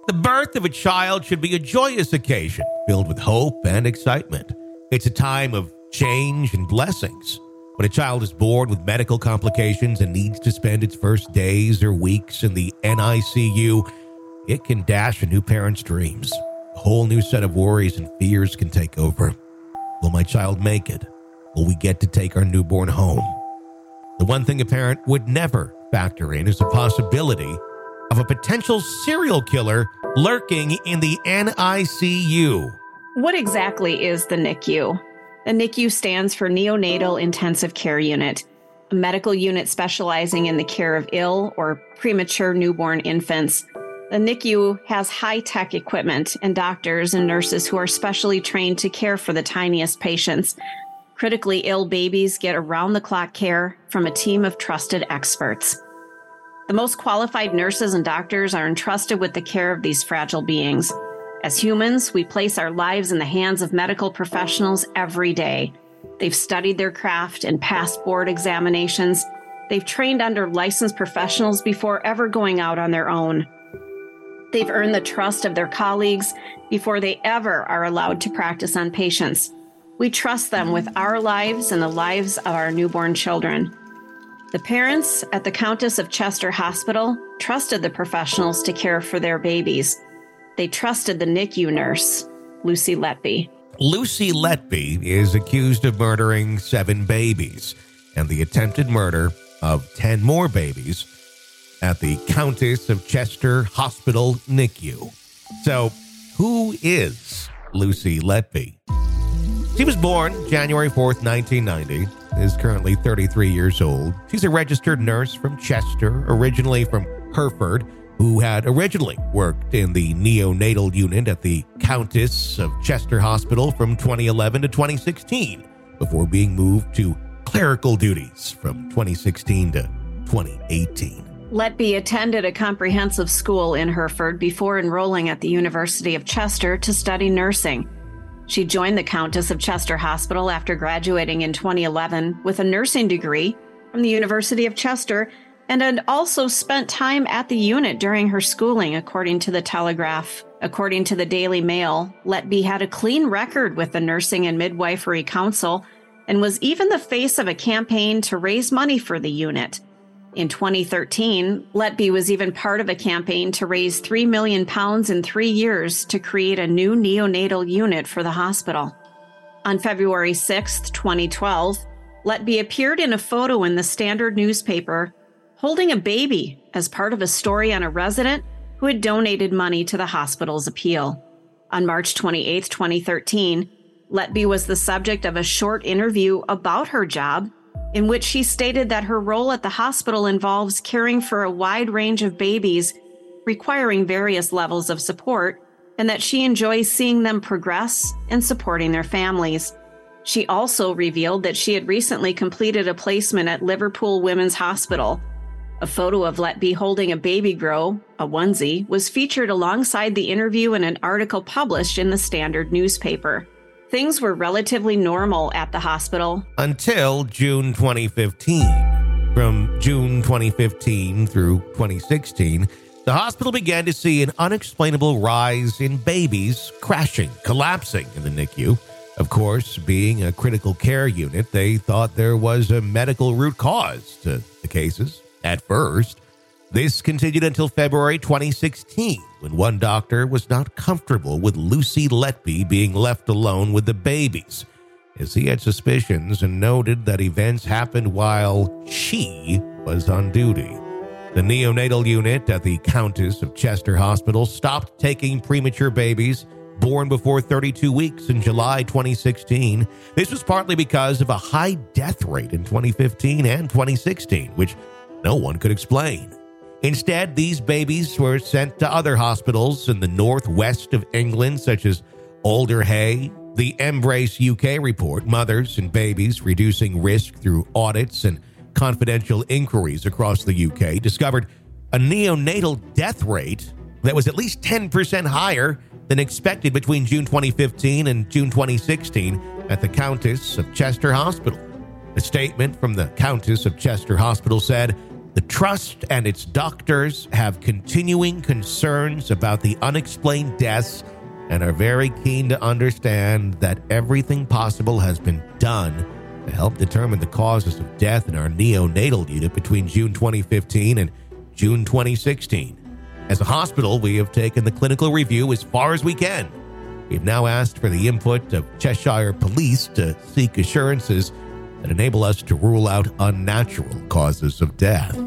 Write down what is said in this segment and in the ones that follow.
The birth of a child should be a joyous occasion filled with hope and excitement. It's a time of change and blessings. When a child is born with medical complications and needs to spend its first days or weeks in the NICU, it can dash a new parent's dreams. A whole new set of worries and fears can take over. Will my child make it? Will we get to take our newborn home? The one thing a parent would never factor in is the possibility of a potential serial killer lurking in the NICU. What exactly is the NICU? The NICU stands for Neonatal Intensive Care Unit, a medical unit specializing in the care of ill or premature newborn infants. The NICU has high-tech equipment and doctors and nurses who are specially trained to care for the tiniest patients. Critically ill babies get around-the-clock care from a team of trusted experts. The most qualified nurses and doctors are entrusted with the care of these fragile beings. As humans, we place our lives in the hands of medical professionals every day. They've studied their craft and passed board examinations. They've trained under licensed professionals before ever going out on their own. They've earned the trust of their colleagues before they ever are allowed to practice on patients. We trust them with our lives and the lives of our newborn children. The parents at the Countess of Chester Hospital trusted the professionals to care for their babies. They trusted the NICU nurse, Lucy Letby. Lucy Letby is accused of murdering 7 babies and the attempted murder of 10 more babies at the Countess of Chester Hospital NICU. So, who is Lucy Letby? She was born January 4th, 1990, is currently 33 years old. She's a registered nurse from Chester, originally from Hereford, who had originally worked in the neonatal unit at the Countess of Chester Hospital from 2011 to 2016, before being moved to clerical duties from 2016 to 2018. Letby attended a comprehensive school in Hereford before enrolling at the University of Chester to study nursing. She joined the Countess of Chester Hospital after graduating in 2011 with a nursing degree from the University of Chester and had also spent time at the unit during her schooling, according to the Telegraph. According to the Daily Mail, Letby had a clean record with the Nursing and Midwifery Council and was even the face of a campaign to raise money for the unit. In 2013, Letby was even part of a campaign to raise £3 million in 3 years to create a new neonatal unit for the hospital. On February 6, 2012, Letby appeared in a photo in the Standard newspaper holding a baby as part of a story on a resident who had donated money to the hospital's appeal. On March 28, 2013, Letby was the subject of a short interview about her job in which she stated that her role at the hospital involves caring for a wide range of babies requiring various levels of support, and that she enjoys seeing them progress and supporting their families. She also revealed that she had recently completed a placement at Liverpool Women's Hospital. A photo of Letby holding a baby grow, a onesie, was featured alongside the interview in an article published in the Standard newspaper. Things were relatively normal at the hospital until June 2015. From June 2015 through 2016, the hospital began to see an unexplainable rise in babies crashing, collapsing in the NICU. Of course, being a critical care unit, they thought there was a medical root cause to the cases. At first, this continued until February 2016, when one doctor was not comfortable with Lucy Letby being left alone with the babies, as he had suspicions and noted that events happened while she was on duty. The neonatal unit at the Countess of Chester Hospital stopped taking premature babies born before 32 weeks in July 2016. This was partly because of a high death rate in 2015 and 2016, which no one could explain. Instead, these babies were sent to other hospitals in the northwest of England, such as Alderhay. The Embrace UK report, Mothers and Babies Reducing Risk Through Audits and Confidential Inquiries Across the UK, discovered a neonatal death rate that was at least 10% higher than expected between June 2015 and June 2016 at the Countess of Chester Hospital. A statement from the Countess of Chester Hospital said, The trust and its doctors have continuing concerns about the unexplained deaths and are very keen to understand that everything possible has been done to help determine the causes of death in our neonatal unit between June 2015 and June 2016. As a hospital, we have taken the clinical review as far as we can. We have now asked for the input of Cheshire Police to seek assurances that enable us to rule out unnatural causes of death.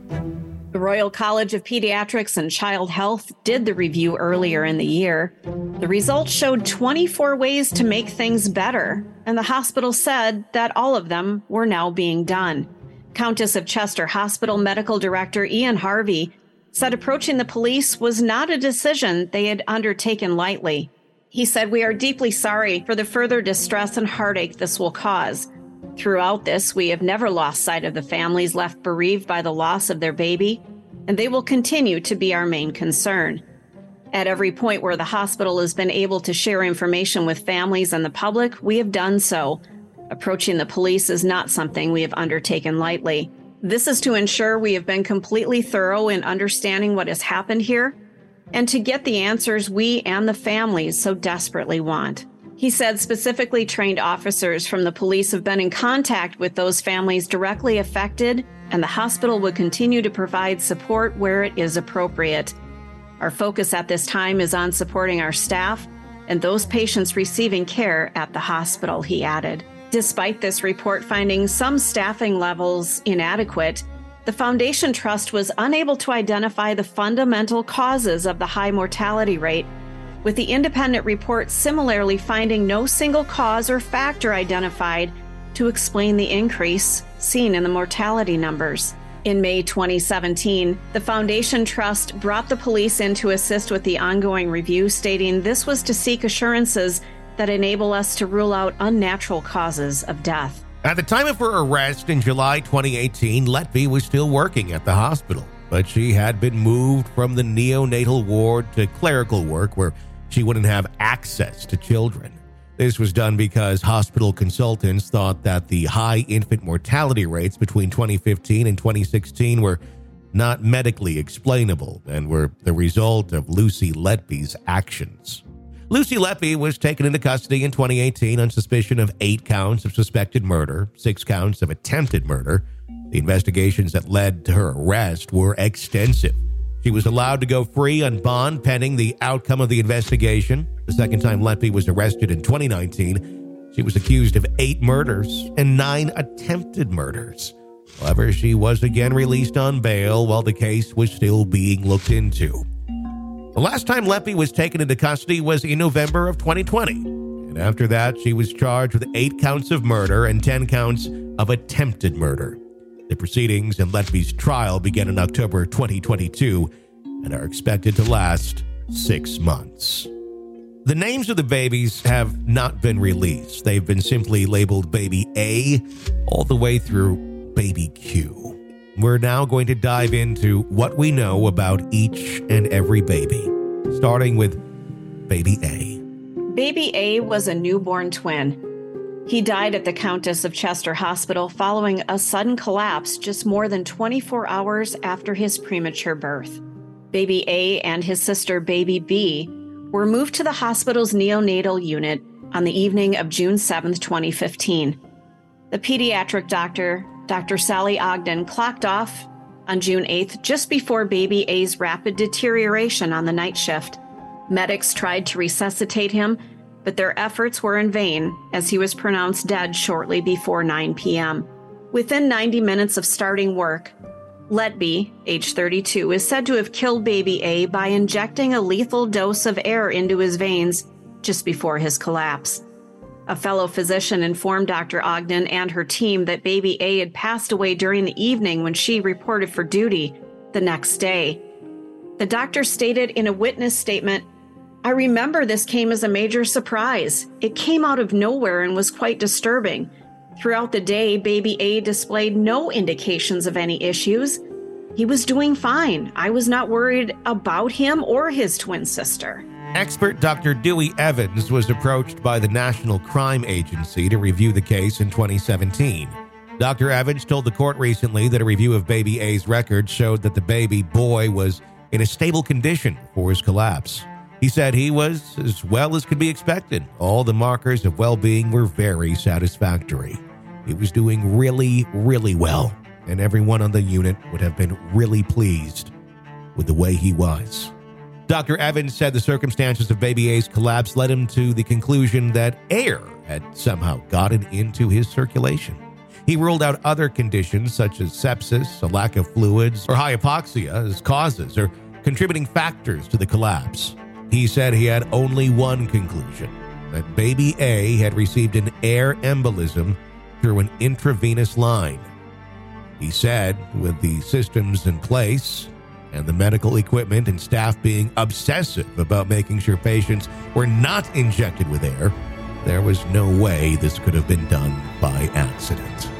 The Royal College of Pediatrics and Child Health did the review earlier in the year. The results showed 24 ways to make things better, and the hospital said that all of them were now being done. Countess of Chester Hospital Medical Director Ian Harvey said approaching the police was not a decision they had undertaken lightly. He said, "We are deeply sorry for the further distress and heartache this will cause. Throughout this, we have never lost sight of the families left bereaved by the loss of their baby, and they will continue to be our main concern. At every point where the hospital has been able to share information with families and the public, we have done so. Approaching the police is not something we have undertaken lightly. This is to ensure we have been completely thorough in understanding what has happened here and to get the answers we and the families so desperately want." He said specifically trained officers from the police have been in contact with those families directly affected, and the hospital would continue to provide support where it is appropriate. "Our focus at this time is on supporting our staff and those patients receiving care at the hospital," he added. Despite this report finding some staffing levels inadequate, the Foundation Trust was unable to identify the fundamental causes of the high mortality rate, with the independent report similarly finding no single cause or factor identified to explain the increase seen in the mortality numbers. In May 2017, the Foundation Trust brought the police in to assist with the ongoing review, stating this was to seek assurances that enable us to rule out unnatural causes of death. At the time of her arrest in July 2018, Letby was still working at the hospital, but she had been moved from the neonatal ward to clerical work where she wouldn't have access to children. This was done because hospital consultants thought that the high infant mortality rates between 2015 and 2016 were not medically explainable and were the result of Lucy Letby's actions. Lucy Letby was taken into custody in 2018 on suspicion of 8 counts of suspected murder, 6 counts of attempted murder. The investigations that led to her arrest were extensive. She was allowed to go free on bond pending the outcome of the investigation. The second time Letby was arrested in 2019, she was accused of 8 murders and 9 attempted murders. However, she was again released on bail while the case was still being looked into. The last time Letby was taken into custody was in November of 2020, and after that, she was charged with 8 counts of murder and 10 counts of attempted murder. The proceedings in Letby's trial began in October 2022 and are expected to last 6 months. The names of the babies have not been released. They've been simply labeled Baby A all the way through Baby Q. We're now going to dive into what we know about each and every baby, starting with Baby A. Baby A was a newborn twin. He died at the Countess of Chester Hospital following a sudden collapse just more than 24 hours after his premature birth. Baby A and his sister Baby B were moved to the hospital's neonatal unit on the evening of June 7, 2015. The pediatric doctor, Dr. Sally Ogden, clocked off on June 8th just before Baby A's rapid deterioration on the night shift. Medics tried to resuscitate him, but their efforts were in vain as he was pronounced dead shortly before 9 p.m. Within 90 minutes of starting work, Letby, age 32, is said to have killed Baby A by injecting a lethal dose of air into his veins just before his collapse. A fellow physician informed Dr. Ogden and her team that Baby A had passed away during the evening when she reported for duty the next day. The doctor stated in a witness statement, "I remember this came as a major surprise. It came out of nowhere and was quite disturbing. Throughout the day, Baby A displayed no indications of any issues. He was doing fine. I was not worried about him or his twin sister." Expert Dr. Dewey Evans was approached by the National Crime Agency to review the case in 2017. Dr. Evans told the court recently that a review of baby A's records showed that the baby boy was in a stable condition before his collapse. He said he was as well as could be expected. All the markers of well-being were very satisfactory. He was doing really, really well, and everyone on the unit would have been really pleased with the way he was. Dr. Evans said the circumstances of baby A's collapse led him to the conclusion that air had somehow gotten into his circulation. He ruled out other conditions such as sepsis, a lack of fluids, or hypoxia as causes or contributing factors to the collapse. He said he had only one conclusion, that baby A had received an air embolism through an intravenous line. He said, with the systems in place and the medical equipment and staff being obsessive about making sure patients were not injected with air, there was no way this could have been done by accident.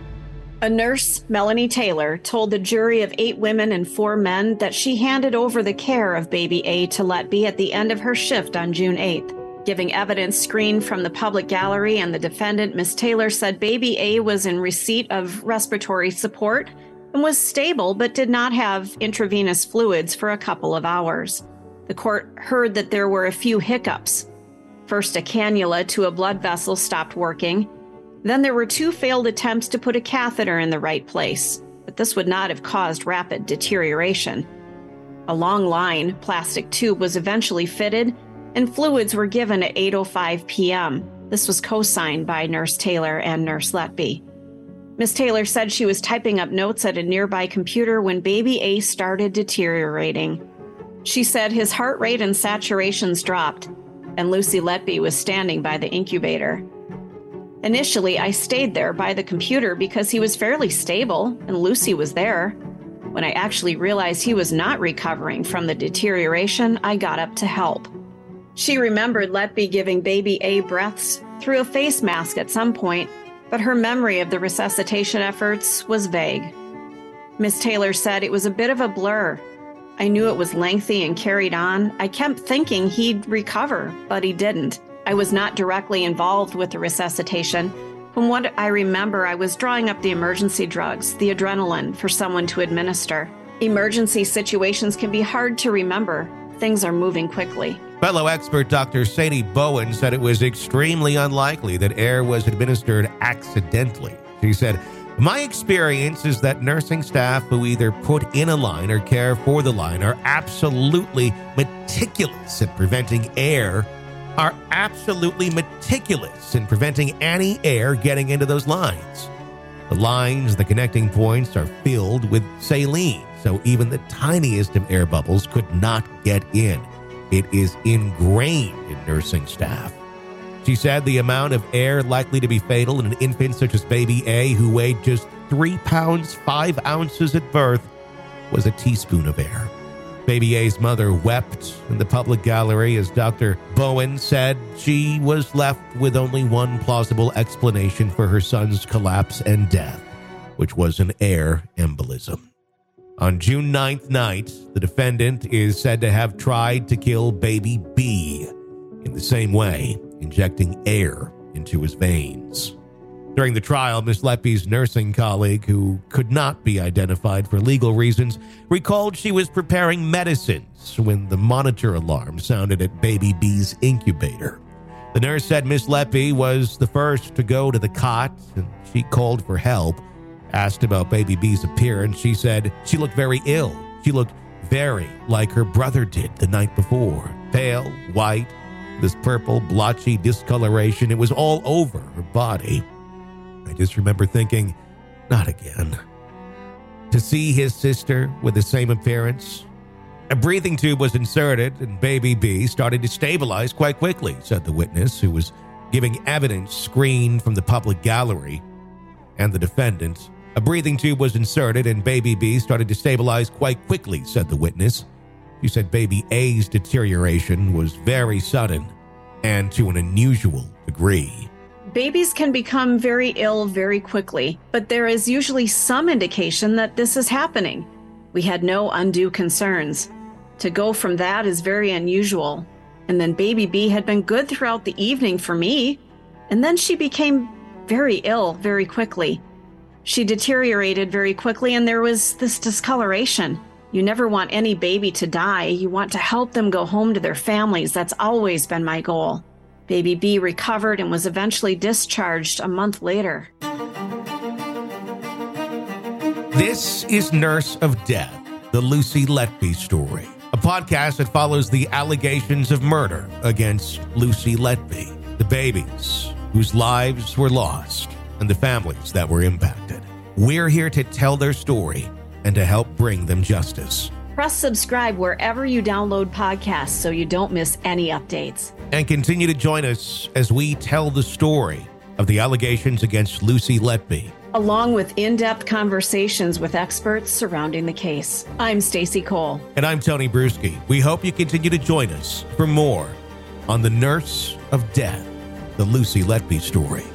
A nurse, Melanie Taylor, told the jury of 8 women and 4 men that she handed over the care of baby A to Letby at the end of her shift on June 8th. Giving evidence screened from the public gallery and the defendant, Ms. Taylor said baby A was in receipt of respiratory support and was stable but did not have intravenous fluids for a couple of hours. The court heard that there were a few hiccups. First, a cannula to a blood vessel stopped working. Then there were 2 failed attempts to put a catheter in the right place, but this would not have caused rapid deterioration. A long line plastic tube was eventually fitted, and fluids were given at 8:05 p.m. This was co-signed by Nurse Taylor and Nurse Letby. Ms. Taylor said she was typing up notes at a nearby computer when baby A started deteriorating. She said his heart rate and saturations dropped, and Lucy Letby was standing by the incubator. Initially, I stayed there by the computer because he was fairly stable and Lucy was there. When I actually realized he was not recovering from the deterioration, I got up to help. She remembered Letby giving baby A breaths through a face mask at some point, but her memory of the resuscitation efforts was vague. Ms. Taylor said it was a bit of a blur. I knew it was lengthy and carried on. I kept thinking he'd recover, but he didn't. I was not directly involved with the resuscitation. From what I remember, I was drawing up the emergency drugs, the adrenaline, for someone to administer. Emergency situations can be hard to remember. Things are moving quickly. Fellow expert Dr. Sadie Bowen said it was extremely unlikely that air was administered accidentally. She said, "My experience is that nursing staff who either put in a line or care for the line are absolutely meticulous in preventing any air getting into those lines. The lines, the connecting points are filled with saline, so even the tiniest of air bubbles could not get in. It is ingrained in nursing staff." She said the amount of air likely to be fatal in an infant such as baby A, who weighed just 3 pounds 5 ounces at birth, was a teaspoon of air. Baby A's mother wept in the public gallery as Dr. Bowen said she was left with only one plausible explanation for her son's collapse and death, which was an air embolism. On June 9th night, the defendant is said to have tried to kill baby B in the same way, injecting air into his veins. During the trial, Ms. Letby's nursing colleague, who could not be identified for legal reasons, recalled she was preparing medicines when the monitor alarm sounded at baby B's incubator. The nurse said Ms. Letby was the first to go to the cot, and she called for help. Asked about baby B's appearance, she said she looked very ill. She looked very like her brother did the night before. Pale, white, this purple, blotchy discoloration. It was all over her body. I just remember thinking, not again. To see his sister with the same appearance. A breathing tube was inserted and baby B started to stabilize quite quickly, said the witness, who was giving evidence screened from the public gallery, and the defendant. A breathing tube was inserted and baby B started to stabilize quite quickly, said the witness. She said baby A's deterioration was very sudden and to an unusual degree. Babies can become very ill very quickly, but there is usually some indication that this is happening. We had no undue concerns. To go from that is very unusual. And then baby B had been good throughout the evening for me, and then she became very ill very quickly. She deteriorated very quickly, and there was this discoloration. You never want any baby to die. You want to help them go home to their families. That's always been my goal. Baby B recovered and was eventually discharged a month later. This is Nurse of Death, the Lucy Letby story, a podcast that follows the allegations of murder against Lucy Letby, the babies whose lives were lost, and the families that were impacted. We're here to tell their story and to help bring them justice. Press subscribe wherever you download podcasts so you don't miss any updates. And continue to join us as we tell the story of the allegations against Lucy Letby, along with in-depth conversations with experts surrounding the case. I'm Stacy Cole. And I'm Tony Bruschi. We hope you continue to join us for more on the Nurse of Death, the Lucy Letby story.